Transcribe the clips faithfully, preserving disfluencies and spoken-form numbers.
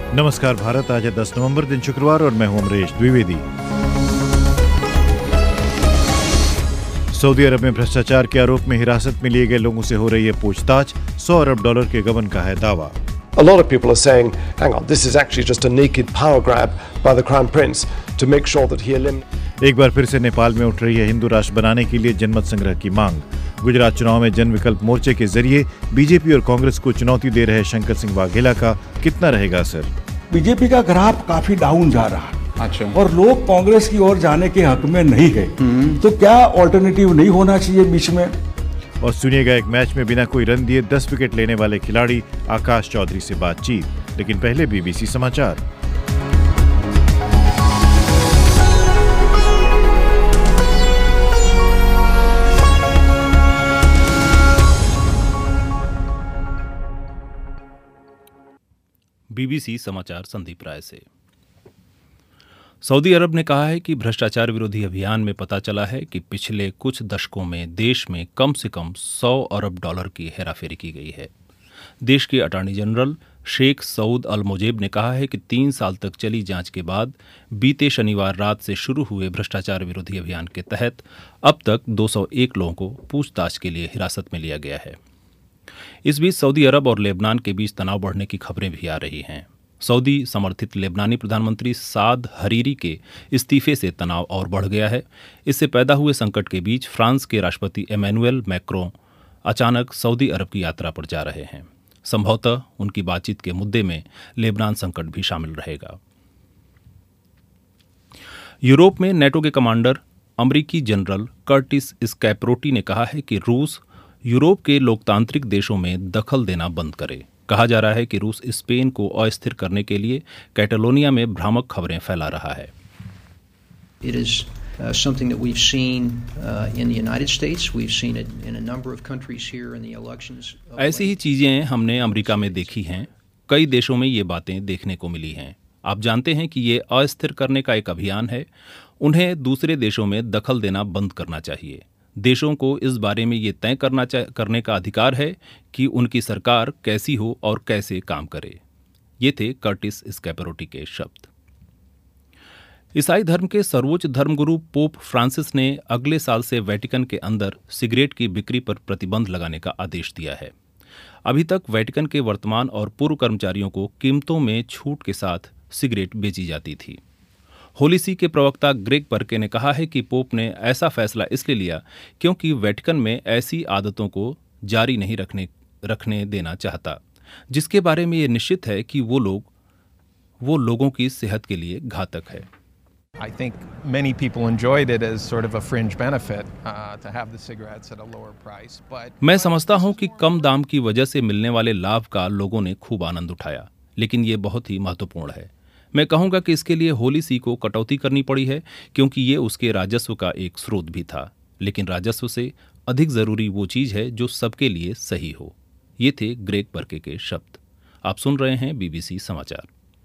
नमस्कार भारत, आज है दस नवंबर, दिन शुक्रवार, और मैं हूं अमरीश द्विवेदी। सऊदी अरब में भ्रष्टाचार के आरोप में हिरासत में लिए गए लोगों से हो रही है पूछताछ। सौ अरब डॉलर के गबन का है दावा। A lot of people are saying, hang on, this is actually just a naked power grab by the Crown Prince to make sure that he eliminates. एक बार फिर से नेपाल में उठ रही है हिंदू राष्ट्र बनाने के लिए जनमत संग्रह की मांग। गुजरात चुनाव में जन विकल्प मोर्चे के जरिए बीजेपी और कांग्रेस को चुनौती दे रहे शंकर सिंह वाघेला का कितना रहेगा असर? बीजेपी का ग्राफ काफी डाउन जा रहा है। अच्छा। और लोग कांग्रेस की ओर जाने के हक में नहीं है, तो क्या ऑल्टरनेटिव नहीं होना चाहिए बीच में? और सुनिएगा, एक मैच में बिना कोई रन दिए दस विकेट लेने वाले खिलाड़ी आकाश चौधरी से बातचीत। लेकिन पहले बीबीसी समाचार। बीबीसी समाचार संदीप राय से। सऊदी अरब ने कहा है कि भ्रष्टाचार विरोधी अभियान में पता चला है कि पिछले कुछ दशकों में देश में कम से कम सौ अरब डॉलर की हेराफेरी की गई है। देश के attorney general Sheikh Saud Al Mujeb ने कहा है कि तीन साल तक चली जांच के बाद बीते शनिवार रात से शुरू हुए भ्रष्टाचार विरोधी अभियान के तहत अब तक दो सौ एक लोगों को पूछताछ के लिए हिरासत में लिया गया है। इस बीच सऊदी अरब और लेबनान के बीच तनाव बढ़ने की खबरें भी आ रही हैं। सऊदी समर्थित लेबनानी प्रधानमंत्री साद हरीरी के इस्तीफे से तनाव और बढ़ गया है। इससे पैदा हुए संकट के बीच फ्रांस के राष्ट्रपति एमेनुएल मैक्रों अचानक सऊदी अरब की यात्रा पर जा रहे हैं। संभवतः उनकी बातचीत के मुद्दे में लेबनान संकट भी शामिल रहेगा। यूरोप में नेटो के कमांडर अमरीकी जनरल कर्टिस स्कैपरोटी ने कहा है कि रूस यूरोप के लोकतांत्रिक देशों में दखल देना बंद करे। कहा जा रहा है कि रूस स्पेन को अस्थिर करने के लिए कैटलोनिया में भ्रामक खबरें फैला रहा है। It is uh, something that we've seen uh, in the United States. We've seen it in a number of countries here in the elections. ऐसी ही चीजें हमने अमेरिका में देखी हैं। कई देशों में ये बातें देखने को मिली हैं। आप जानते हैं कि ये अस्थिर करने का एक अभियान है। उन्हें दूसरे देशों में दखल देना बंद करना चाहिए। देशों को इस बारे में ये तय करना करने का अधिकार है कि उनकी सरकार कैसी हो और कैसे काम करे। ये थे कर्टिस स्कैपरोटी के शब्द। ईसाई धर्म के सर्वोच्च धर्मगुरु पोप फ्रांसिस ने अगले साल से वेटिकन के अंदर सिगरेट की बिक्री पर प्रतिबंध लगाने का आदेश दिया है। अभी तक वेटिकन के वर्तमान और पूर्व कर्मचारियों को कीमतों में छूट के साथ सिगरेट बेची जाती थी। होली सी के प्रवक्ता ग्रेग बर्के ने कहा है कि पोप ने ऐसा फैसला इसलिए लिया क्योंकि वेटिकन में ऐसी आदतों को जारी नहीं रखने रखने देना चाहता, जिसके बारे में ये निश्चित है कि वो लोग वो लोगों की सेहत के लिए घातक है। I think many people enjoyed it as sort of a fringe benefit uh, to have the cigarettes at a lower price, but मैं समझता हूं कि कम दाम की वजह से मिलने वाले लाभ का लोगों ने खूब आनंद उठाया, लेकिन ये बहुत ही महत्वपूर्ण है। मैं कहूंगा कि इसके लिए होली सी को कटौती करनी पड़ी है क्योंकि ये उसके राजस्व का एक स्रोत भी था, लेकिन राजस्व से अधिक जरूरी वो चीज है जो सबके लिए सही हो। ये थे ग्रेग बर्के के शब्द। आप सुन रहे हैं बीबीसी समाचार।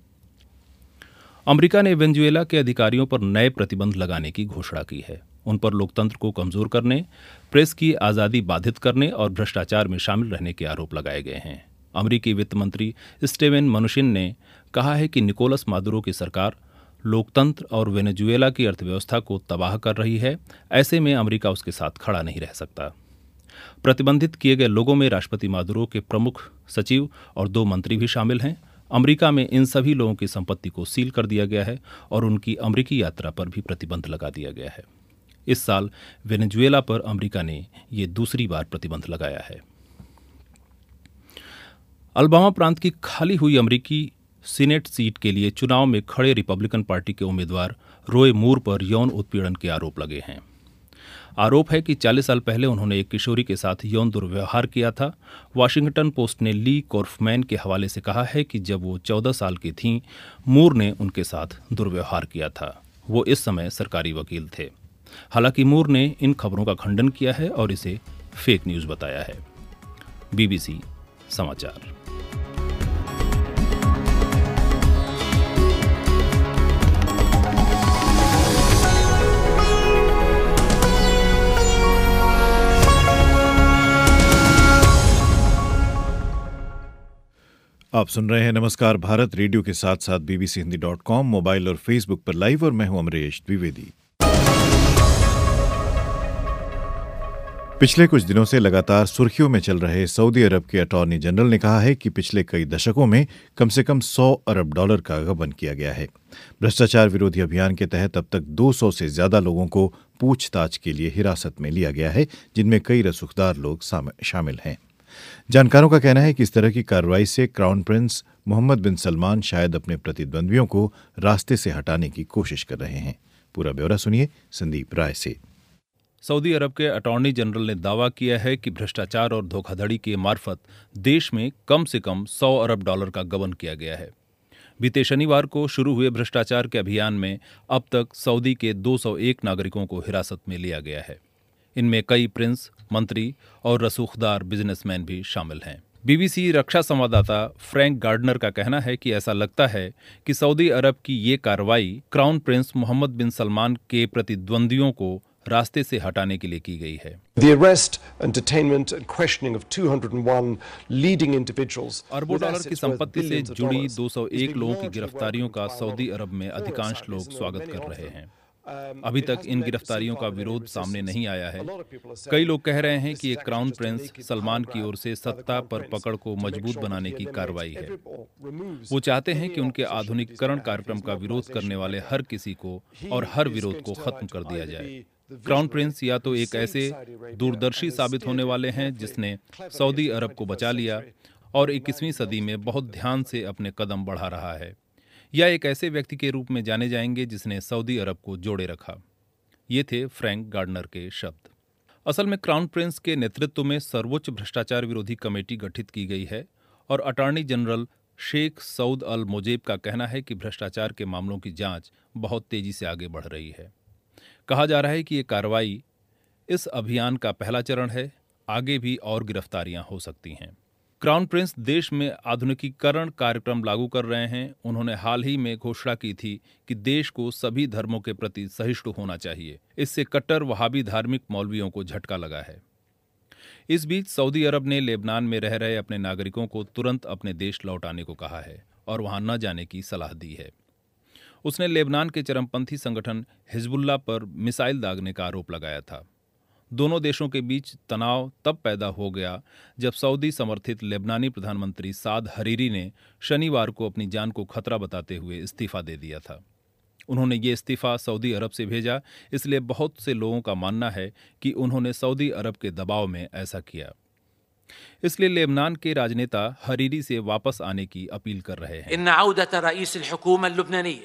अमेरिका ने वेनेजुएला के अधिकारियों पर नए प्रतिबंध लगाने की घोषणा की है। उन पर लोकतंत्र को कमजोर करने, प्रेस की आज़ादी बाधित करने और भ्रष्टाचार में शामिल रहने के आरोप लगाए गए हैं। अमेरिकी वित्त मंत्री स्टीवन मनुचिन ने कहा है कि निकोलस मादुरो की सरकार लोकतंत्र और वेनेजुएला की अर्थव्यवस्था को तबाह कर रही है। ऐसे में अमेरिका उसके साथ खड़ा नहीं रह सकता। प्रतिबंधित किए गए लोगों में राष्ट्रपति मादुरो के प्रमुख सचिव और दो मंत्री भी शामिल हैं। अमेरिका में इन सभी लोगों की संपत्ति को सील कर दिया गया है और उनकी अमेरिकी यात्रा पर भी प्रतिबंध लगा दिया गया है। इस साल वेनेजुएला पर अमेरिका ने ये दूसरी बार प्रतिबंध लगाया है। अलबामा प्रांत की खाली हुई अमेरिकी सीनेट सीट के लिए चुनाव में खड़े रिपब्लिकन पार्टी के उम्मीदवार रोय मूर पर यौन उत्पीड़न के आरोप लगे हैं। आरोप है कि चालीस साल पहले उन्होंने एक किशोरी के साथ यौन दुर्व्यवहार किया था। वाशिंगटन पोस्ट ने ली कॉर्फमैन के हवाले से कहा है कि जब वो चौदह साल की थीं, मूर ने उनके साथ दुर्व्यवहार किया था। वो इस समय सरकारी वकील थे। हालांकि मूर ने इन खबरों का खंडन किया है और इसे फेक न्यूज़ बताया है। बीबीसी समाचार। आप सुन रहे हैं नमस्कार भारत रेडियो के साथ साथ BBC Hindi dot com mobile और फेसबुक पर लाइव, और मैं हूं अमरीश द्विवेदी। पिछले कुछ दिनों से लगातार सुर्खियों में चल रहे सऊदी अरब के अटॉर्नी जनरल ने कहा है कि पिछले कई दशकों में कम से कम सौ अरब डॉलर का गबन किया गया है। भ्रष्टाचार विरोधी अभियान के तहत अब तक दो सौ से ज्यादा लोगों को पूछताछ के लिए हिरासत में लिया गया है, जिनमें कई रसूखदार लोग शामिल हैं। जानकारों का कहना है कि इस तरह की कार्रवाई से crown prince Mohammed bin Salman शायद अपने प्रतिद्वंद्वियों को रास्ते से हटाने की कोशिश कर रहे हैं। पूरा ब्यौरा सुनिए संदीप राय से। सऊदी अरब के अटॉर्नी जनरल ने दावा किया है कि भ्रष्टाचार और धोखाधड़ी के मार्फत देश में कम से कम सौ अरब डॉलर का गबन किया गया है। बीते शनिवार को शुरू हुए भ्रष्टाचार के अभियान में अब तक सऊदी के दो सौ एक नागरिकों को हिरासत में लिया गया है। इनमें कई प्रिंस, मंत्री और रसूखदार बिजनेसमैन भी शामिल हैं। बीबीसी रक्षा संवाददाता फ्रैंक गार्डनर का कहना है कि ऐसा लगता है कि सऊदी अरब की ये कार्रवाई crown prince Mohammed bin Salman के प्रतिद्वंद्वियों को रास्ते से हटाने के लिए की गई है। The arrest and detainment and questioning of two hundred one leading individuals अरबों डॉलर की संपत्ति से जुड़ी दो सौ एक लोगों की गिरफ्तारियों का सऊदी अरब में अधिकांश लोग स्वागत कर रहे हैं। अभी तक इन गिरफ्तारियों का विरोध सामने नहीं आया है। कई लोग कह रहे हैं कि ये क्राउन प्रिंस सलमान की ओर से सत्ता पर पकड़ को मजबूत बनाने की कार्रवाई है। वो चाहते हैं कि उनके आधुनिकीकरण कार्यक्रम का विरोध करने वाले हर किसी को और हर विरोध को खत्म कर दिया जाए। क्राउन प्रिंस या तो एक ऐसे दूरदर्शी साबित होने वाले हैं जिसने सऊदी अरब को बचा लिया और इक्कीसवीं सदी में बहुत ध्यान से अपने कदम बढ़ा रहा है, या एक ऐसे व्यक्ति के रूप में जाने जाएंगे जिसने सऊदी अरब को जोड़े रखा। ये थे फ्रैंक गार्डनर के शब्द। असल में क्राउन प्रिंस के नेतृत्व में सर्वोच्च भ्रष्टाचार विरोधी कमेटी गठित की गई है और attorney general Sheikh Saud Al Mojeb का कहना है कि भ्रष्टाचार के मामलों की जांच बहुत तेजी से आगे बढ़ रही है। कहा जा रहा है कि ये कार्रवाई इस अभियान का पहला चरण है, आगे भी और गिरफ्तारियां हो सकती हैं। क्राउन प्रिंस देश में आधुनिकीकरण कार्यक्रम लागू कर रहे हैं। उन्होंने हाल ही में घोषणा की थी कि देश को सभी धर्मों के प्रति सहिष्णु होना चाहिए। इससे कट्टर वहाबी धार्मिक मौलवियों को झटका लगा है। इस बीच सऊदी अरब ने लेबनान में रह रहे अपने नागरिकों को तुरंत अपने देश लौटाने को कहा है और वहां न जाने की सलाह दी है। उसने लेबनान के चरमपंथी संगठन हिजबुल्लाह पर मिसाइल दागने का आरोप लगाया था। दोनों देशों के बीच तनाव तब पैदा हो गया जब सऊदी समर्थित लेबनानी प्रधानमंत्री साद हरीरी ने शनिवार को अपनी जान को खतरा बताते हुए इस्तीफा दे दिया था। उन्होंने ये इस्तीफा सऊदी अरब से भेजा, इसलिए बहुत से लोगों का मानना है कि उन्होंने सऊदी अरब के दबाव में ऐसा किया। इसलिए लेबनान के राजनेता हरीरी से वापस आने की अपील कर रहे हैं।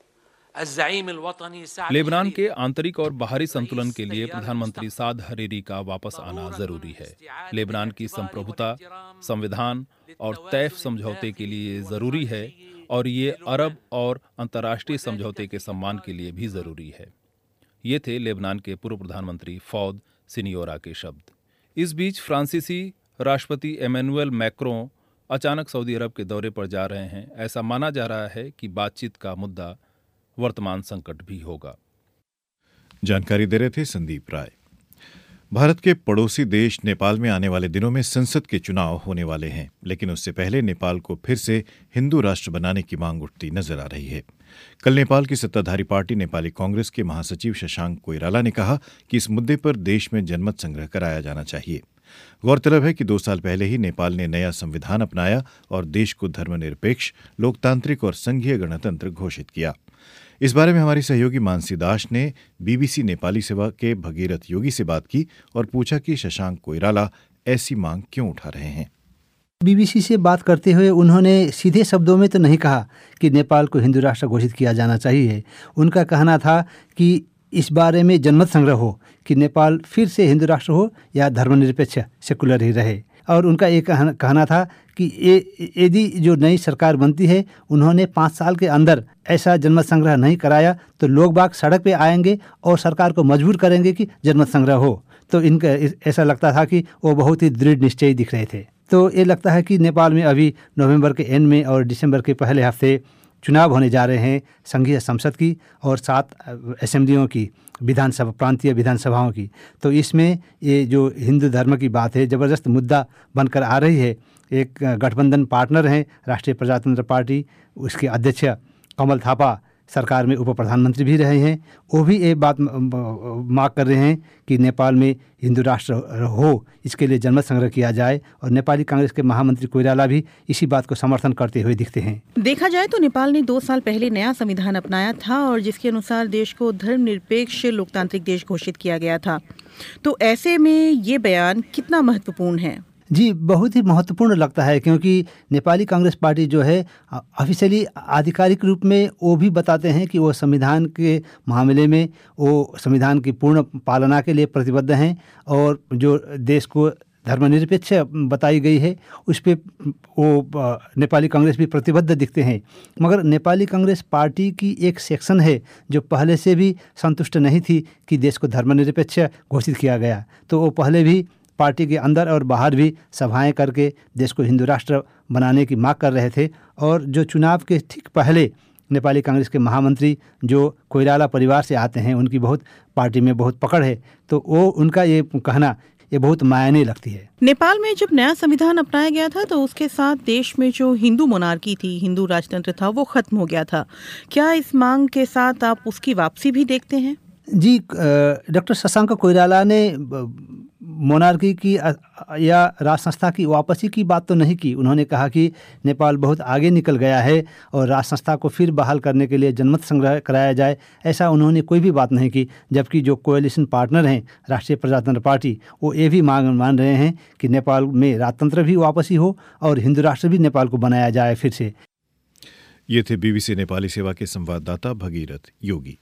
लेबनान के आंतरिक और बाहरी संतुलन के लिए प्रधानमंत्री साद हरीरी का वापस आना जरूरी है। लेबनान की संप्रभुता, संविधान और तैफ समझौते के लिए जरूरी है और ये अरब और अंतर्राष्ट्रीय समझौते के सम्मान के लिए भी जरूरी है। ये थे लेबनान के पूर्व प्रधानमंत्री फौद सिनियोरा के शब्द। इस बीच फ्रांसीसी राष्ट्रपति एमेनुएल मैक्रों अचानक सऊदी अरब के दौरे पर जा रहे हैं। ऐसा माना जा रहा है कि बातचीत का मुद्दा वर्तमान संकट भी होगा। जानकारी दे रहे थे संदीप राय। भारत के पड़ोसी देश नेपाल में आने वाले दिनों में संसद के चुनाव होने वाले हैं, लेकिन उससे पहले नेपाल को फिर से हिंदू राष्ट्र बनाने की मांग उठती नजर आ रही है। कल नेपाल की सत्ताधारी पार्टी नेपाली कांग्रेस के महासचिव शशांक कोइराला ने कहा कि इस मुद्दे पर देश में जनमत संग्रह कराया जाना चाहिए। गौरतलब है कि दो साल पहले ही नेपाल ने नया संविधान अपनाया और देश को धर्मनिरपेक्ष, लोकतांत्रिक और संघीय गणतंत्र घोषित किया। इस बारे में हमारी सहयोगी मानसी दास ने बीबीसी नेपाली सेवा के भगीरथ योगी से बात की और पूछा कि शशांक कोइराला ऐसी मांग क्यों उठा रहे हैं। बीबीसी से बात करते हुए उन्होंने सीधे शब्दों में तो नहीं कहा कि नेपाल को हिंदू राष्ट्र घोषित किया जाना चाहिए। उनका कहना था कि इस बारे में जनमत संग्रह हो कि नेपाल फिर से हिंदू राष्ट्र हो या धर्मनिरपेक्ष सेकुलर ही रहे। और उनका एक कहना था कि यदि जो नई सरकार बनती है उन्होंने पाँच साल के अंदर ऐसा जनमत संग्रह नहीं कराया तो लोग बाग सड़क पे आएंगे और सरकार को मजबूर करेंगे कि जनमत संग्रह हो। तो इनका ऐसा लगता था कि वो बहुत ही दृढ़ निश्चयी दिख रहे थे। तो ये लगता है कि नेपाल में अभी नवंबर के एंड में और दिसंबर के पहले हफ्ते चुनाव होने जा रहे हैं, संघीय संसद की और सात असेंबलियों की, विधानसभा, प्रांतीय विधानसभाओं की। तो इसमें ये जो हिंदू धर्म की बात है ज़बरदस्त मुद्दा बनकर आ रही है। एक गठबंधन पार्टनर हैं राष्ट्रीय प्रजातंत्र पार्टी, उसके अध्यक्ष कमल थापा सरकार में उप प्रधानमंत्री भी रहे हैं, वो भी ये बात मांग कर रहे हैं कि नेपाल में हिंदू राष्ट्र हो, इसके लिए जनमत संग्रह किया जाए। और नेपाली कांग्रेस के महामंत्री कोइराला भी इसी बात को समर्थन करते हुए दिखते हैं। देखा जाए तो नेपाल ने दो साल पहले नया संविधान अपनाया था और जिसके अनुसार देश को धर्मनिरपेक्ष लोकतांत्रिक देश घोषित किया गया था। तो ऐसे में ये बयान कितना महत्वपूर्ण है? जी, बहुत ही महत्वपूर्ण लगता है, क्योंकि नेपाली कांग्रेस पार्टी जो है ऑफिशियली आधिकारिक रूप में वो भी बताते हैं कि वो संविधान के मामले में वो संविधान की पूर्ण पालना के लिए प्रतिबद्ध हैं और जो देश को धर्मनिरपेक्ष बताई गई है उस पर वो नेपाली कांग्रेस भी प्रतिबद्ध दिखते हैं। मगर नेपाली कांग्रेस पार्टी की एक सेक्शन है जो पहले से भी संतुष्ट नहीं थी कि देश को धर्मनिरपेक्ष घोषित किया गया, तो वो पहले भी पार्टी के अंदर और बाहर भी सभाएं करके देश को हिंदू राष्ट्र बनाने की मांग कर रहे थे। और जो चुनाव के ठीक पहले नेपाली कांग्रेस के महामंत्री जो कोइराला परिवार से आते हैं, उनकी बहुत पार्टी में बहुत पकड़ है, तो वो उनका ये कहना ये बहुत मायने लगती है। नेपाल में जब नया संविधान अपनाया गया था तो उसके साथ देश में जो हिंदू मोनार्की थी, हिंदू राजतंत्र था, वो खत्म हो गया था। क्या इस मांग के साथ आप उसकी वापसी भी देखते हैं? जी, डॉक्टर शशांक कोइराला ने मोनार्की की या राज संस्था की वापसी की बात तो नहीं की। उन्होंने कहा कि नेपाल बहुत आगे निकल गया है और राज संस्था को फिर बहाल करने के लिए जनमत संग्रह कराया जाए, ऐसा उन्होंने कोई भी बात नहीं की। जबकि जो कोएलिशन पार्टनर हैं राष्ट्रीय प्रजातंत्र पार्टी, वो ये भी मांग मान रहे हैं कि नेपाल में राजतंत्र भी वापसी हो और हिंदू राष्ट्र भी नेपाल को बनाया जाए फिर से। ये थे बीबीसी नेपाली सेवा के संवाददाता भगीरथ योगी।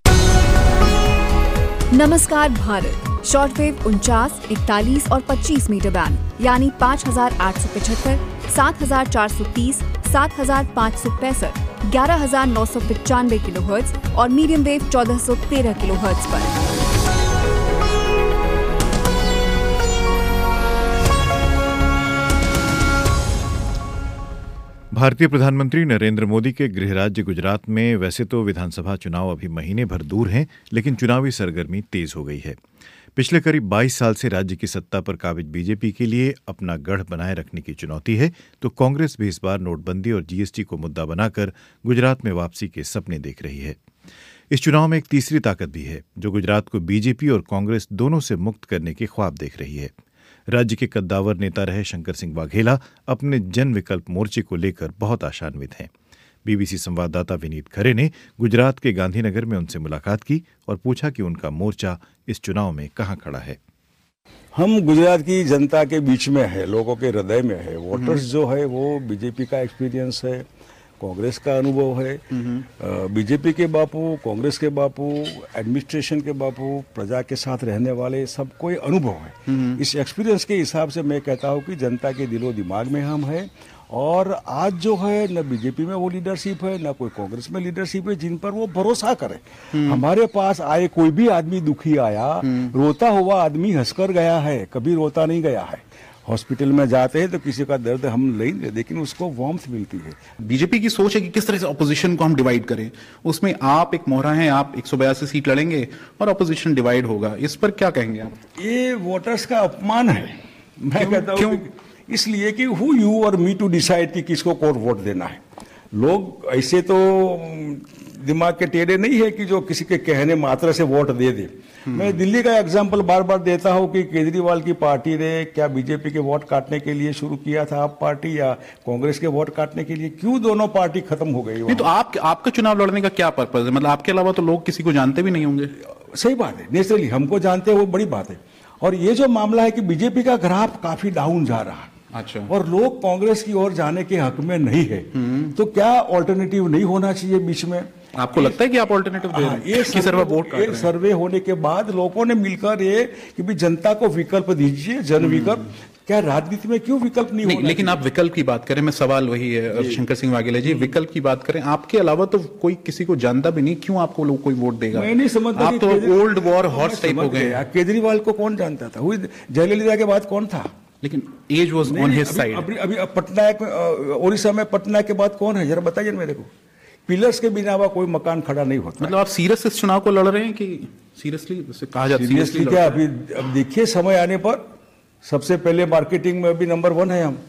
नमस्कार भारत, शॉर्टवेव उनचास, इकतालीस और पच्चीस मीटर बैंड यानी पाँच हजार आठ सौ पचहत्तर, सात हजार चार सौ तीस, सात हजार पाँच सौ पैंसठ, ग्यारह हजार नौ सौ पचानवे किलोहर्ट्ज और मीडियम वेव चौदह सौ तेरह किलोहर्ट्ज पर। भारतीय प्रधानमंत्री नरेंद्र मोदी के गृह राज्य गुजरात में वैसे तो विधानसभा चुनाव अभी महीने भर दूर हैं, लेकिन चुनावी सरगर्मी तेज हो गई है। पिछले करीब बाईस साल से राज्य की सत्ता पर काबिज बीजेपी के लिए अपना गढ़ बनाए रखने की चुनौती है, तो कांग्रेस भी इस बार नोटबंदी और जीएसटी को मुद्दा बनाकर गुजरात में वापसी के सपने देख रही है। इस चुनाव में एक तीसरी ताकत भी है जो गुजरात को बीजेपी और कांग्रेस दोनों से मुक्त करने के ख्वाब देख रही है। राज्य के कद्दावर नेता रहे शंकर सिंह वाघेला अपने जन विकल्प मोर्चे को लेकर बहुत आशान्वित हैं। बीबीसी संवाददाता विनीत खरे ने गुजरात के गांधीनगर में उनसे मुलाकात की और पूछा कि उनका मोर्चा इस चुनाव में कहां खड़ा है। हम गुजरात की जनता के बीच में है, लोगों के हृदय में है। वोटर्स जो है वो बीजेपी का एक्सपीरियंस है, कांग्रेस का अनुभव है। बीजेपी के बापू, कांग्रेस के बापू, एडमिनिस्ट्रेशन के बापू, प्रजा के साथ रहने वाले सब कोई अनुभव है। इस एक्सपीरियंस के हिसाब से मैं कहता हूँ कि जनता के दिलो दिमाग में हम है। और आज जो है न बीजेपी में वो लीडरशिप है न कोई कांग्रेस में लीडरशिप है जिन पर वो भरोसा करे। हमारे पास आए कोई भी आदमी दुखी आया, रोता हुआ आदमी हंसकर गया है, कभी रोता नहीं गया है। हॉस्पिटल में जाते हैं तो किसी का दर्द हम नहीं लेते, लेकिन उसको वार्मथ मिलती है। बीजेपी की सोच है कि किस तरह से ऑपोजिशन को हम डिवाइड करें। उसमें आप एक मोहरा हैं, आप एक सौ बयासी सीट लड़ेंगे और ऑपोजिशन डिवाइड होगा। इस पर क्या कहेंगे आप? ये वोटर्स का अपमान है। मैं कहता हूँ इसलिए कि हु यू और मी टू डिसाइड कि किसको कौन वोट देना है। लोग ऐसे तो दिमाग के टेढ़े नहीं है कि जो किसी के कहने मात्र से वोट दे दे। मैं दिल्ली का एग्जांपल बार बार देता हूं कि केजरीवाल की पार्टी ने क्या बीजेपी के वोट काटने के लिए शुरू किया था आप पार्टी या कांग्रेस के वोट काटने के लिए? क्यों दोनों पार्टी खत्म हो गई? नहीं तो आप आपका चुनाव लड़ने का क्या पर्पज है? मतलब आपके अलावा तो लोग किसी को जानते भी नहीं होंगे। सही बात है, नेचुरली हमको जानते हैं वो बड़ी बात है। और ये जो मामला है कि बीजेपी का ग्राफ काफी डाउन जा रहा है। अच्छा। और लोग कांग्रेस की ओर जाने के हक में नहीं है, तो क्या ऑल्टरनेटिव नहीं होना चाहिए बीच में? आपको लगता है कि आप ऑल्टरनेटिव दे रहे हैं? ये सर्वे, वोट एक सर्वे होने के बाद लोगों ने मिलकर ये कि भी जनता को विकल्प दीजिए, जन विकल्प। क्या राजनीति में क्यों विकल्प नहीं, नहीं होना? लेकिन आप विकल्प की बात करें, मैं सवाल वही है शंकर सिंह वाघेला जी, विकल्प की बात करें, आपके अलावा तो कोई किसी को जानता भी नहीं, क्यों आपको लोग कोई वोट देगा? मैं नहीं समझता। आप तो ओल्ड वॉर हॉर्स टाइप हो गए। केजरीवाल को कौन जानता था? जयललिता के बाद कौन था? लेकिन as was on his side. अभी अभी पटनायक, ओडिशा में पटना के बाद कौन है जरा बताइए मेरे को। पिलर्स के बिना कोई मकान खड़ा नहीं होता। मतलब आप सीरियस इस चुनाव को लड़ रहे हैं कि सीरियसली कहा जाता है? सीरियसली क्या? अभी अब देखिए समय आने पर सबसे पहले मार्केटिंग में अभी नंबर वन है हम,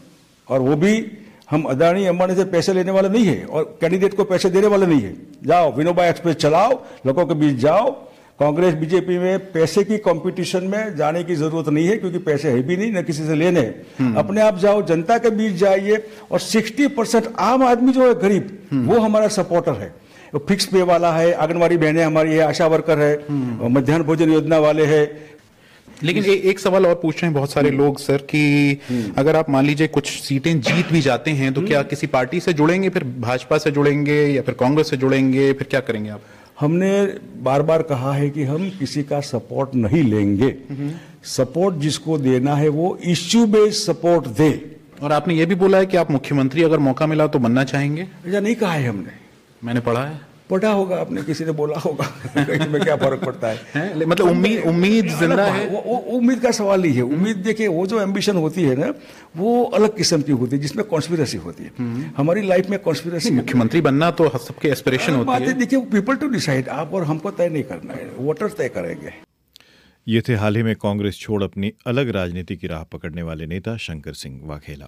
और वो भी हम अदानी अंबानी से पैसे लेने वाले नहीं है और कैंडिडेट को पैसे देने वाले नहीं है। जाओ विनोबा एक्सप्रेस चलाओ, लोगों के बीच जाओ। कांग्रेस बीजेपी में पैसे की कंपटीशन में जाने की जरूरत नहीं है, क्योंकि पैसे है भी नहीं, न किसी से लेने। अपने आप जाओ, जनता के बीच जाइए, और साठ परसेंट आम आदमी जो है गरीब, वो हमारा सपोर्टर है। वो फिक्स पे वाला है, आंगनबाड़ी बहनें हमारी है, आशा वर्कर है, मध्याह्न भोजन योजना वाले है। लेकिन ए, एक सवाल और पूछ रहे हैं बहुत सारे लोग सर कि अगर आप मान लीजिए कुछ सीटें जीत भी जाते हैं तो क्या किसी पार्टी से जुड़ेंगे, फिर भाजपा से जुड़ेंगे या फिर कांग्रेस से जुड़ेंगे, फिर क्या करेंगे आप? हमने बार बार कहा है कि हम किसी का सपोर्ट नहीं लेंगे। सपोर्ट जिसको देना है वो इश्यू बेस्ड सपोर्ट दे। और आपने ये भी बोला है कि आप मुख्यमंत्री अगर मौका मिला तो बनना चाहेंगे। ऐसा नहीं कहा है हमने, मैंने पढ़ा है। पढ़ा होगा आपने, किसी ने बोला होगा। इसमें क्या फर्क पड़ता है, है? मतलब उम्मीद उम्मीद जिंदा है। वो, वो उम्मीद का सवाल नहीं है। उम्मीद देखिए, वो जो एम्बिशन होती है ना, वो अलग किस्म की होती है, जिसमें कॉन्स्पिरेसी होती है। हमारी लाइफ में कॉन्स्पिरेसी, मुख्यमंत्री बनना तो सबके एस्पिरेशन होती है। देखिए, पीपल टू डिसाइड, आप और हमको तय नहीं करना है, वोटर्स तय करेंगे। ये थे हाल ही में कांग्रेस छोड़ अपनी अलग राजनीति की राह पकड़ने वाले नेता शंकर सिंह वाघेला।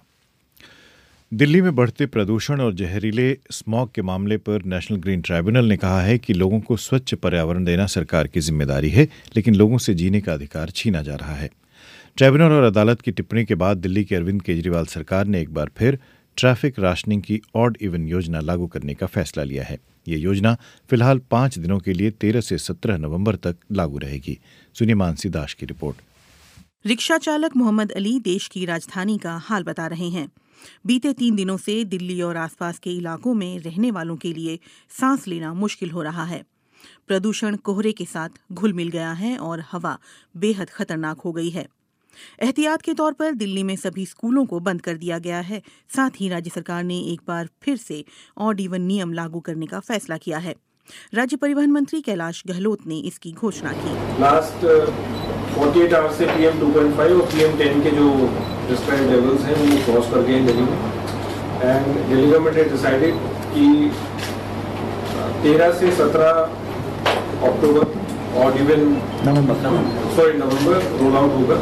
दिल्ली में बढ़ते प्रदूषण और जहरीले स्मॉग के मामले पर नेशनल ग्रीन ट्राइब्यूनल ने कहा है कि लोगों को स्वच्छ पर्यावरण देना सरकार की जिम्मेदारी है, लेकिन लोगों से जीने का अधिकार छीना जा रहा है। ट्राइब्यूनल और अदालत की टिप्पणी के बाद दिल्ली की अरविंद केजरीवाल सरकार ने एक बार फिर ट्रैफिक राशनिंग की ऑड इवन योजना लागू करने का फैसला लिया है। ये योजना फिलहाल पांच दिनों के लिए तेरह से सत्रह नवंबर तक लागू रहेगी। सुनिए मानसी दास की रिपोर्ट। रिक्शा चालक मोहम्मद अली देश की राजधानी का हाल बता रहे हैं। बीते तीन दिनों से दिल्ली और आसपास के इलाकों में रहने वालों के लिए सांस लेना मुश्किल हो रहा है। प्रदूषण कोहरे के साथ घुल मिल गया है और हवा बेहद खतरनाक हो गई है। एहतियात के तौर पर दिल्ली में सभी स्कूलों को बंद कर दिया गया है। साथ ही राज्य सरकार ने एक बार फिर से ऑड इवन नियम लागू करने का फैसला किया है। राज्य परिवहन मंत्री कैलाश गहलोत ने इसकी घोषणा की। लास्ट अड़तालीस आवर्स से पीएम टू पॉइंट फाइव और पीएम टेन के जो प्रिस्क्राइब्ड लेवल्स हैं वो क्रॉस कर गए हैं दिल्ली में। एंड दिल्ली गवर्नमेंट ने डिसाइडेड कि तेरह से सत्रह October odd even sorry November roll out होगा।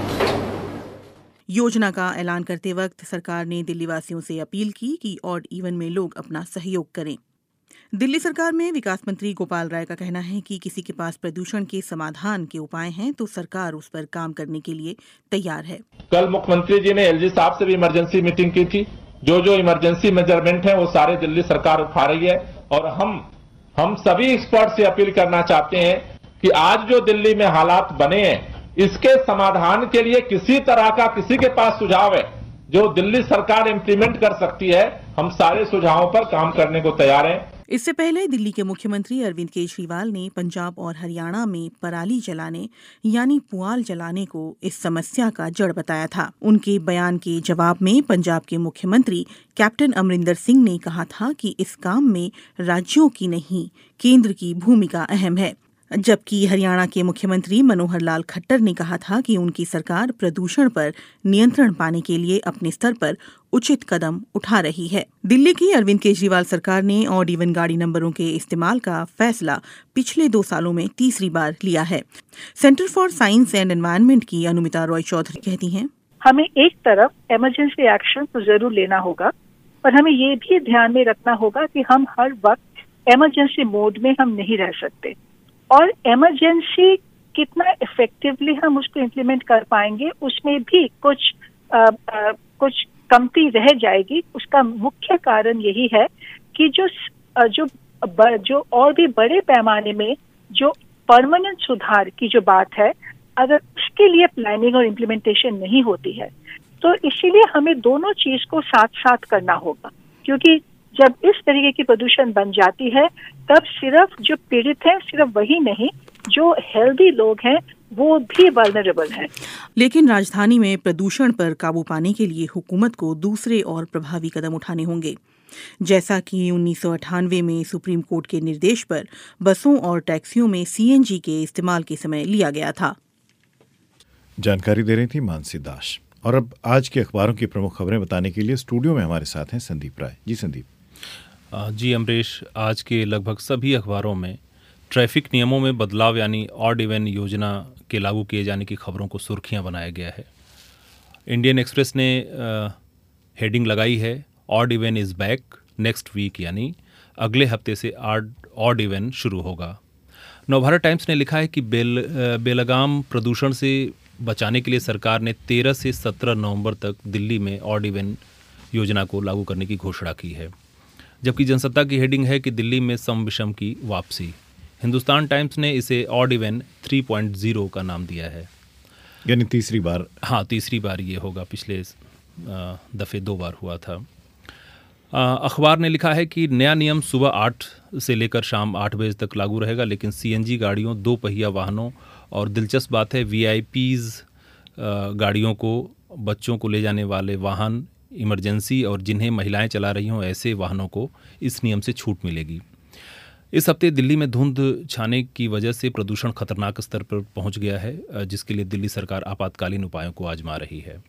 योजना का ऐलान करते वक्त सरकार ने दिल्ली वासियों से अपील की कि ऑड इवन में लोग अपना सहयोग करें। दिल्ली सरकार में विकास मंत्री गोपाल राय का कहना है कि किसी के पास प्रदूषण के समाधान के उपाय हैं तो सरकार उस पर काम करने के लिए तैयार है। कल मुख्यमंत्री जी ने एलजी साहब से भी इमरजेंसी मीटिंग की थी। जो जो इमरजेंसी मेजरमेंट है वो सारे दिल्ली सरकार उठा रही है और हम हम सभी एक्सपर्ट से अपील करना चाहते हैं कि आज जो दिल्ली में हालात बने हैं इसके समाधान के लिए किसी तरह का किसी के पास सुझाव है जो दिल्ली सरकार इम्प्लीमेंट कर सकती है, हम सारे सुझावों पर काम करने को तैयार हैं। इससे पहले दिल्ली के मुख्यमंत्री अरविंद केजरीवाल ने पंजाब और हरियाणा में पराली जलाने यानी पुआल जलाने को इस समस्या का जड़ बताया था। उनके बयान के जवाब में पंजाब के मुख्यमंत्री कैप्टन अमरिंदर सिंह ने कहा था कि इस काम में राज्यों की नहीं केंद्र की भूमिका अहम है, जबकि हरियाणा के मुख्यमंत्री मनोहर लाल खट्टर ने कहा था कि उनकी सरकार प्रदूषण पर नियंत्रण पाने के लिए अपने स्तर पर उचित कदम उठा रही है। दिल्ली की अरविंद केजरीवाल सरकार ने ऑड इवन गाड़ी नंबरों के इस्तेमाल का फैसला पिछले दो सालों में तीसरी बार लिया है। Centre for science and environment की अनुमिता रॉय चौधरी कहती हैं, हमें एक तरफ इमरजेंसी एक्शन तो जरूर लेना होगा, पर हमें ये भी ध्यान में रखना होगा कि हम हर वक्त इमरजेंसी मोड में हम नहीं रह सकते और इमरजेंसी कितना इफेक्टिवली हम उसको इम्प्लीमेंट कर पाएंगे उसमें भी कुछ आ, आ, कुछ कमती रह जाएगी। उसका मुख्य कारण यही है कि जो जो जो और भी बड़े पैमाने में जो परमानेंट सुधार की जो बात है, अगर उसके लिए प्लानिंग और इम्प्लीमेंटेशन नहीं होती है तो इसीलिए हमें दोनों चीज को साथ साथ करना होगा, क्योंकि जब इस तरीके की प्रदूषण बन जाती है तब सिर्फ जो पीड़ित हैं सिर्फ वही नहीं, जो हेल्दी लोग हैं वो भी वल्नरेबल हैं। लेकिन राजधानी में प्रदूषण पर काबू पाने के लिए हुकूमत को दूसरे और प्रभावी कदम उठाने होंगे, जैसा कि उन्नीस सौ अट्ठानवे में सुप्रीम कोर्ट के निर्देश पर बसों और टैक्सियों में सीएनजी के इस्तेमाल के समय लिया गया था। जानकारी दे रही थी मानसी दास। और अब आज के अखबारों की प्रमुख खबरें बताने के लिए स्टूडियो में हमारे साथ हैं संदीप राय। जी संदीप। जी अमरीश, आज के लगभग सभी अखबारों में ट्रैफिक नियमों में बदलाव यानी ऑड इवन योजना के लागू किए जाने की खबरों को सुर्खियां बनाया गया है। इंडियन एक्सप्रेस ने हेडिंग लगाई है odd even is back next week, यानी अगले हफ्ते से ऑड ऑड इवन शुरू होगा। नवभारत टाइम्स ने लिखा है कि बेल बेलगाम प्रदूषण से बचाने के लिए सरकार ने तेरह से सत्रह नवंबर तक दिल्ली में ऑड इवन योजना को लागू करने की घोषणा की है, जबकि जनसत्ता की हेडिंग है कि दिल्ली में सम विषम की वापसी। हिंदुस्तान टाइम्स ने इसे odd even three point zero का नाम दिया है, यानी तीसरी बार। हाँ, तीसरी बार ये होगा, पिछले दफ़े दो बार हुआ था। अखबार ने लिखा है कि नया नियम सुबह आठ से लेकर शाम आठ बजे तक लागू रहेगा, लेकिन सीएनजी गाड़ियों, दो पहिया वाहनों और दिलचस्प बात है वीआईपीज़ गाड़ियों को, बच्चों को ले जाने वाले वाहन, इमरजेंसी और जिन्हें महिलाएं चला रही हों ऐसे वाहनों को इस नियम से छूट मिलेगी। इस हफ्ते दिल्ली में धुंध छाने की वजह से प्रदूषण खतरनाक स्तर पर पहुंच गया है, जिसके लिए दिल्ली सरकार आपातकालीन उपायों को आजमा रही है।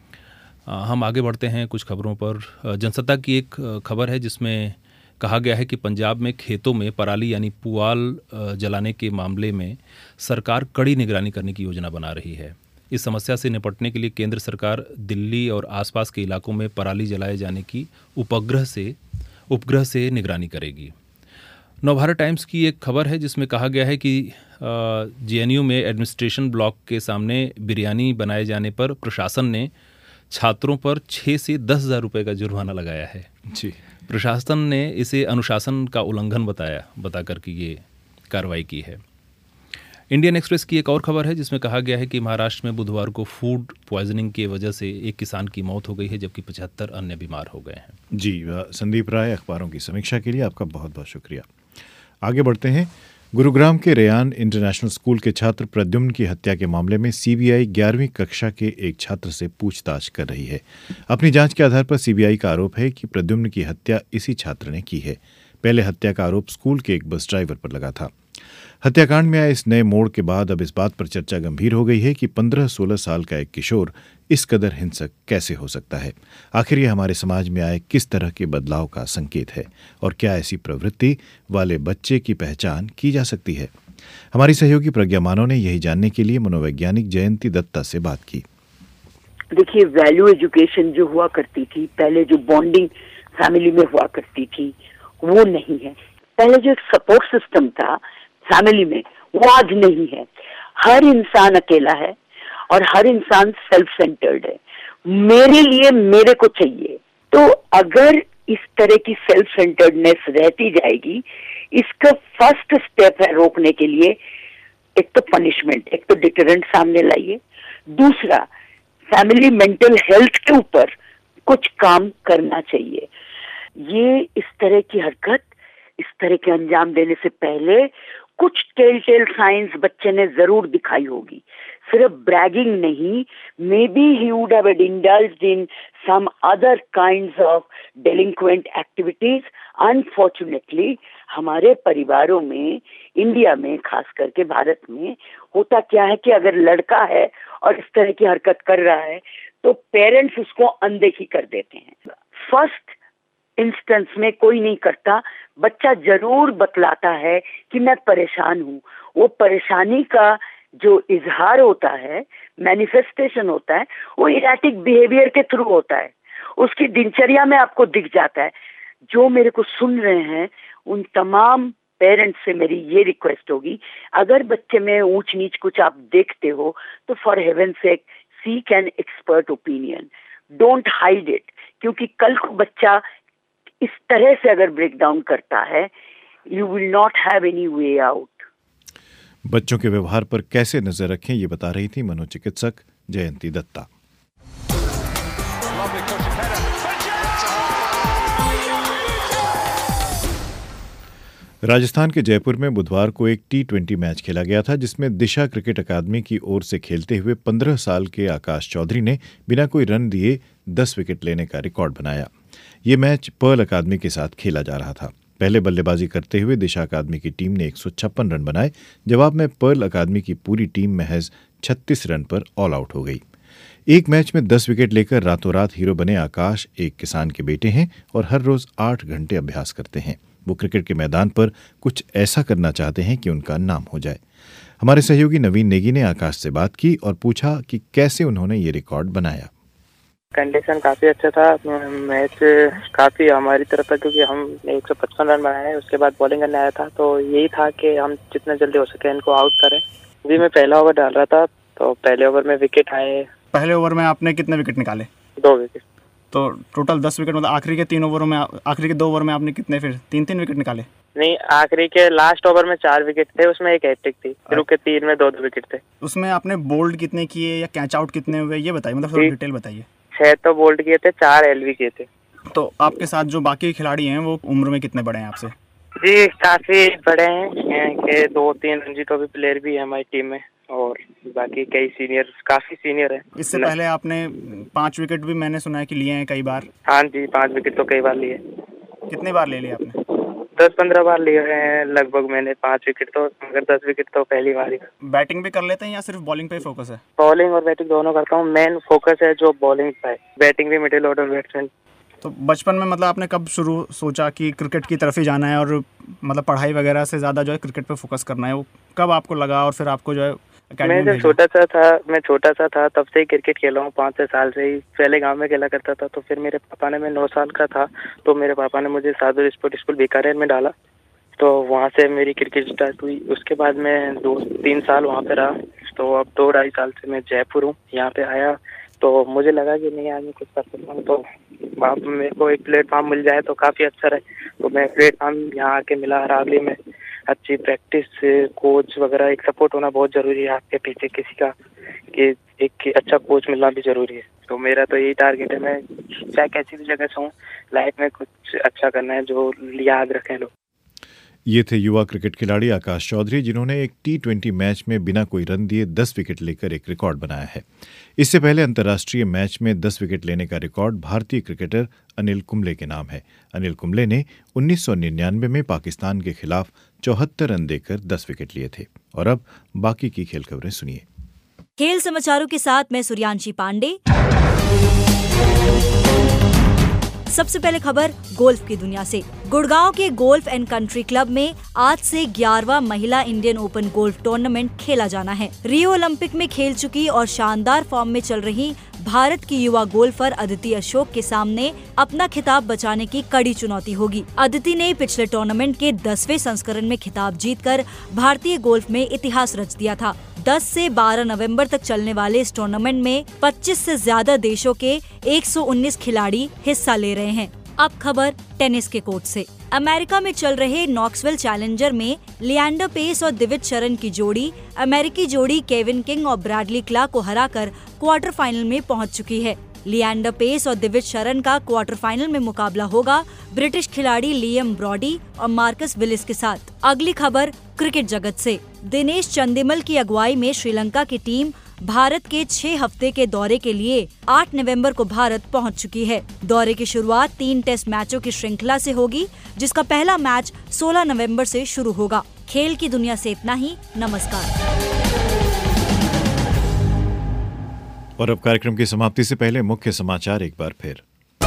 हम आगे बढ़ते हैं कुछ खबरों पर। जनसत्ता की एक खबर है जिसमें कहा गया है कि पंजाब में खेतों में पराली यानी पुआल जलाने के मामले में सरकार कड़ी निगरानी करने की योजना बना रही है। इस समस्या से निपटने के लिए केंद्र सरकार दिल्ली और आसपास के इलाकों में पराली जलाए जाने की उपग्रह से उपग्रह से निगरानी करेगी। नवभारत टाइम्स की एक खबर है जिसमें कहा गया है कि जेएनयू में एडमिनिस्ट्रेशन ब्लॉक के सामने बिरयानी बनाए जाने पर प्रशासन ने छात्रों पर छः से दस हज़ार रुपये का जुर्माना लगाया है। जी, प्रशासन ने इसे अनुशासन का उल्लंघन बताया बता कर के ये कार्रवाई की है। इंडियन एक्सप्रेस की एक और खबर है जिसमें कहा गया है कि महाराष्ट्र में बुधवार को फूड पॉइजनिंग की वजह से एक किसान की मौत हो गई है, जबकि पचहत्तर अन्य बीमार हो गए हैं। जी, संदीप राय, अखबारों की समीक्षा के लिए आपका बहुत बहुत शुक्रिया। आगे बढ़ते हैं। गुरुग्राम के रेयान इंटरनेशनल स्कूल के छात्र प्रद्युम्न की हत्या के मामले में सीबीआई ग्यारहवीं कक्षा के एक छात्र से पूछताछ कर रही है। अपनी जांच के आधार पर सीबीआई का आरोप है कि प्रद्युम्न की हत्या इसी छात्र ने की है। पहले हत्या का आरोप स्कूल के एक बस ड्राइवर पर लगा था। हत्याकांड में आए इस नए मोड़ के बाद अब इस बात पर चर्चा गंभीर हो गई है कि पंद्रह सोलह साल का एक किशोर इस कदर हिंसक कैसे हो सकता है। आखिर ये हमारे समाज में आए किस तरह के बदलाव का संकेत है और क्या ऐसी प्रवृत्ति वाले बच्चे की पहचान की जा सकती है। हमारी सहयोगी प्रज्ञा मानव ने यही जानने के लिए मनोवैज्ञानिक जयंती दत्ता से बात की। देखिए, वैल्यू एजुकेशन जो हुआ करती थी पहले, जो बॉन्डिंग फैमिली में हुआ करती थी, वो नहीं है। पहले जो एक सपोर्ट सिस्टम था फैमिली में, वो आज नहीं है। हर इंसान अकेला है और हर इंसान सेल्फ सेंटर्ड है। मेरे लिए मेरे को चाहिए। तो अगर इस तरह की सेल्फ सेंटर्डनेस रहती जाएगी, इसका फर्स्ट स्टेप है रोकने के लिए, एक तो पनिशमेंट, एक तो डिटरेंट सामने लाइए। दूसरा, फैमिली मेंटल हेल्थ के ऊपर कुछ काम करना चाहिए। ये इस तरह की हरकत, इस तरह के अंजाम देने से पहले कुछ टेल टेल साइंस बच्चे ने जरूर दिखाई होगी। सिर्फ ब्रैगिंग नहीं, maybe he would have indulged in some other kinds of delinquent activities. Unfortunately हमारे परिवारों में, इंडिया में, खास करके भारत में, होता क्या है कि अगर लड़का है और इस तरह की हरकत कर रहा है तो पेरेंट्स उसको अनदेखी कर देते हैं। फर्स्ट इंस्टेंस में कोई नहीं करता, बच्चा जरूर बतलाता है कि मैं परेशान हूँ। वो परेशानी का जो इजहार होता है, मैनिफेस्टेशन होता है, वो इरेटिक बिहेवियर के थ्रू होता है। उसकी दिनचर्या में आपको दिख जाता है। जो मेरे को सुन रहे हैं उन तमाम पेरेंट्स से मेरी ये रिक्वेस्ट होगी, अगर बच्चे में ऊंच नीच कुछ आप देखते हो तो for heaven sake seek an expert opinion, don't hide it. क्योंकि कल को बच्चा इस तरह से अगर ब्रेक डाउन करता है, you will not have any way out. बच्चों के व्यवहार पर कैसे नजर रखें, ये बता रही थी मनोचिकित्सक जयंती दत्ता। राजस्थान के जयपुर में बुधवार को एक टी ट्वेंटी मैच खेला गया था, जिसमें दिशा क्रिकेट अकादमी की ओर से खेलते हुए पंद्रह साल के आकाश चौधरी ने बिना कोई रन दिए दस विकेट लेने का रिकॉर्ड बनाया। ये मैच पर्ल अकादमी के साथ खेला जा रहा था। पहले बल्लेबाजी करते हुए दिशा अकादमी की टीम ने एक सौ छप्पन रन बनाए। जवाब में पर्ल अकादमी की पूरी टीम महज छत्तीस रन पर ऑल आउट हो गई। एक मैच में दस विकेट लेकर रातों रात हीरो बने आकाश एक किसान के बेटे हैं और हर रोज आठ घंटे अभ्यास करते हैं। वो क्रिकेट के मैदान पर कुछ ऐसा करना चाहते हैं कि उनका नाम हो जाए। हमारे सहयोगी नवीन नेगी ने आकाश से बात की और पूछा कि कैसे उन्होंने ये रिकॉर्ड बनाया। कंडीशन काफी अच्छा था। मैच काफी हमारी तरफ था क्योंकि हम एक सौ पचपन रन बनाए, उसके बाद बॉलिंग करने आया था, तो यही था कि हम जितना जल्दी हो सके इनको आउट करें। जी मैं पहला ओवर डाल रहा था, तो पहले ओवर में विकेट आए। पहले ओवर में आपने कितने विकेट निकाले? दो विकेट। तो टोटल दस विकेट, मतलब आखिरी के तीन ओवरों में, आखिरी के दो ओवर में आपने कितने, फिर तीन तीन विकेट निकाले? नहीं, आखिरी के लास्ट ओवर में चार विकेट थे, उसमें एक हैट्रिक थी, शुरू के तीन में दो दो विकेट थे। उसमें आपने बोल्ड कितने किए या कैच आउट कितने हुए, ये बताइए, मतलब थोड़ा डिटेल बताइए। छह तो बोल्ड किए थे, चार एलवी किए थे। तो आपके साथ जो बाकी खिलाड़ी हैं वो उम्र में कितने बड़े हैं आपसे? जी काफी बड़े हैं, के दो तीन रणजी ट्रॉफी प्लेयर भी है हमारी टीम में, और बाकी कई सीनियर, काफी सीनियर है। इससे पहले आपने पांच विकेट भी मैंने सुना है कि लिए हैं कई बार। हाँ जी, पांच विकेट तो कई बार लिए। कितनी बार ले लिए आपने? दस पंद्रह बार लिए हैं लगभग मैंने पांच विकेट तो, मगर दस विकेट तो पहली बार ही। बैटिंग भी कर लेते हैं या सिर्फ बॉलिंग पे फोकस है? बॉलिंग और बैटिंग दोनों करता हूँ, मेन फोकस है जो बॉलिंग पे है, बैटिंग भी मिडिल ऑर्डर बैट्समैन। तो बचपन में मतलब आपने कब शुरू सोचा कि क्रिकेट की तरफ ही जाना है और मतलब पढ़ाई वगैरह से ज़्यादा जो है क्रिकेट पे फोकस करना है, वो कब आपको लगा और फिर आपको जो है मैं जब छोटा सा था मैं छोटा सा था तब से ही क्रिकेट खेला हूँ, पाँच छह साल से ही। पहले गांव में खेला करता था, तो फिर मेरे पापा ने, मैं नौ साल का था तो मेरे पापा ने मुझे साधु स्पोर्ट स्कूल बीकानेर में डाला, तो वहाँ से मेरी क्रिकेट स्टार्ट हुई। उसके बाद मैं दो तीन साल वहाँ पे रहा, तो अब दो ढाई साल से मैं जयपुर हूँ। यहाँ पे आया तो मुझे लगा कि नहीं आज मैं कुछ कर सकता हूँ, तो वहाँ पर मेरे को एक प्लेटफॉर्म मिल जाए तो काफ़ी अच्छा रहे, तो मैं प्लेटफॉर्म यहाँ आके मिला अरावली में। अच्छी प्रैक्टिस, कोच वगैरह, एक सपोर्ट होना बहुत ज़रूरी है आपके पीछे किसी का, कि एक अच्छा कोच मिलना भी ज़रूरी है। तो मेरा तो यही टारगेट है, मैं चाहे कैसी भी जगह से हूँ, लाइफ में कुछ अच्छा करना है जो याद रखें लोग। ये थे युवा क्रिकेट खिलाड़ी आकाश चौधरी, जिन्होंने एक टी ट्वेंटी मैच में बिना कोई रन दिए दस विकेट लेकर एक रिकॉर्ड बनाया है। इससे पहले अंतर्राष्ट्रीय मैच में दस विकेट लेने का रिकॉर्ड भारतीय क्रिकेटर अनिल कुंबले के नाम है। अनिल कुंबले ने उन्नीस सौ निन्यानवे में पाकिस्तान के खिलाफ चौहत्तर रन देकर दस विकेट लिए थे। और अब बाकी की खेल खबरें सुनिए। खेल समाचारों के साथ मैं सूर्यांशी पांडे। सबसे पहले खबर गोल्फ की दुनिया से। गुड़गांव के गोल्फ एंड कंट्री क्लब में आज से ग्यारहवां महिला इंडियन ओपन गोल्फ टूर्नामेंट खेला जाना है। रियो ओलंपिक में खेल चुकी और शानदार फॉर्म में चल रही भारत की युवा गोल्फर अदिति अशोक के सामने अपना खिताब बचाने की कड़ी चुनौती होगी। अदिति ने पिछले टूर्नामेंट के दसवें संस्करण में खिताब जीतकर भारतीय गोल्फ में इतिहास रच दिया था। दस से बारह नवंबर तक चलने वाले इस टूर्नामेंट में पच्चीस से ज्यादा देशों के एक सौ उन्नीस खिलाड़ी हिस्सा ले रहे हैं। अब खबर टेनिस के कोर्ट से। अमेरिका में चल रहे नॉक्सविल चैलेंजर में लिएंडर पेस और दिविज शरण की जोड़ी अमेरिकी जोड़ी केविन किंग और ब्रैडली क्लार्क को हराकर क्वार्टर फाइनल में पहुंच चुकी है। लिएंडर पेस और दिविज शरण का क्वार्टर फाइनल में मुकाबला होगा ब्रिटिश खिलाड़ी लियम ब्रॉडी और मार्कस विलिस के साथ। अगली खबर क्रिकेट जगत से। दिनेश चंदिमल की अगुवाई में श्रीलंका की टीम भारत के छह हफ्ते के दौरे के लिए आठ नवंबर को भारत पहुंच चुकी है। दौरे की शुरुआत तीन टेस्ट मैचों की श्रृंखला से होगी, जिसका पहला मैच सोलह नवंबर से शुरू होगा। खेल की दुनिया से इतना ही। नमस्कार। और अब कार्यक्रम की समाप्ति से पहले मुख्य समाचार एक बार फिर।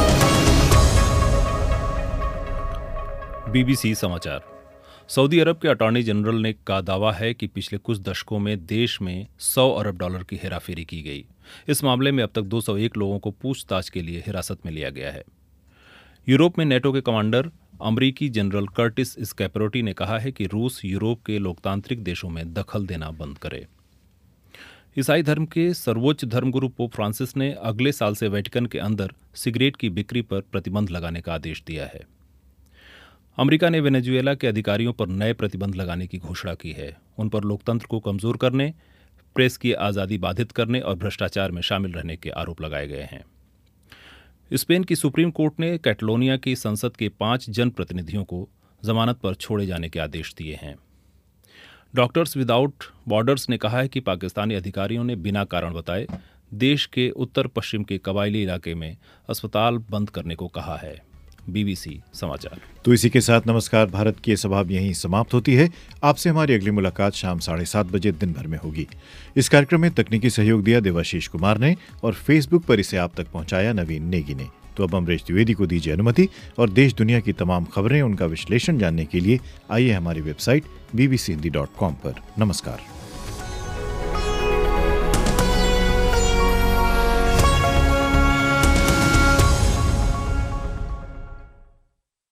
बीबीसी समाचार। सऊदी अरब के अटॉर्नी जनरल ने का दावा है कि पिछले कुछ दशकों में देश में सौ अरब डॉलर की हेराफेरी की गई। इस मामले में अब तक दो सौ एक लोगों को पूछताछ के लिए हिरासत में लिया गया है। यूरोप में नेटो के कमांडर अमरीकी जनरल कर्टिस स्कैपरोटी ने कहा है कि रूस यूरोप के लोकतांत्रिक देशों में दखल देना बंद करे। ईसाई धर्म के सर्वोच्च धर्मगुरु पोप फ्रांसिस ने अगले साल से वेटिकन के अंदर सिगरेट की बिक्री पर प्रतिबंध लगाने का आदेश दिया है। अमेरिका ने वेनेजुएला के अधिकारियों पर नए प्रतिबंध लगाने की घोषणा की है। उन पर लोकतंत्र को कमजोर करने, प्रेस की आज़ादी बाधित करने और भ्रष्टाचार में शामिल रहने के आरोप लगाए गए हैं। स्पेन की सुप्रीम कोर्ट ने कैटलोनिया की संसद के पांच जनप्रतिनिधियों को जमानत पर छोड़े जाने के आदेश दिए हैं। डॉक्टर्स विदाउट बॉर्डर्स ने कहा है कि पाकिस्तानी अधिकारियों ने बिना कारण बताए देश के उत्तर पश्चिम के कबायली इलाके में अस्पताल बंद करने को कहा है। बीबीसी समाचार। तो इसी के साथ नमस्कार भारत की ये सभा यहीं समाप्त होती है। आपसे हमारी अगली मुलाकात शाम साढ़े सात बजे दिन भर में होगी। इस कार्यक्रम में तकनीकी सहयोग दिया देवाशीष कुमार ने और फेसबुक पर इसे आप तक पहुंचाया नवीन नेगी ने। तो अब अमरीश द्विवेदी को दीजिए अनुमति और देश दुनिया की तमाम खबरें, उनका विश्लेषण जानने के लिए आइए हमारी website B B C Hindi dot com पर। नमस्कार।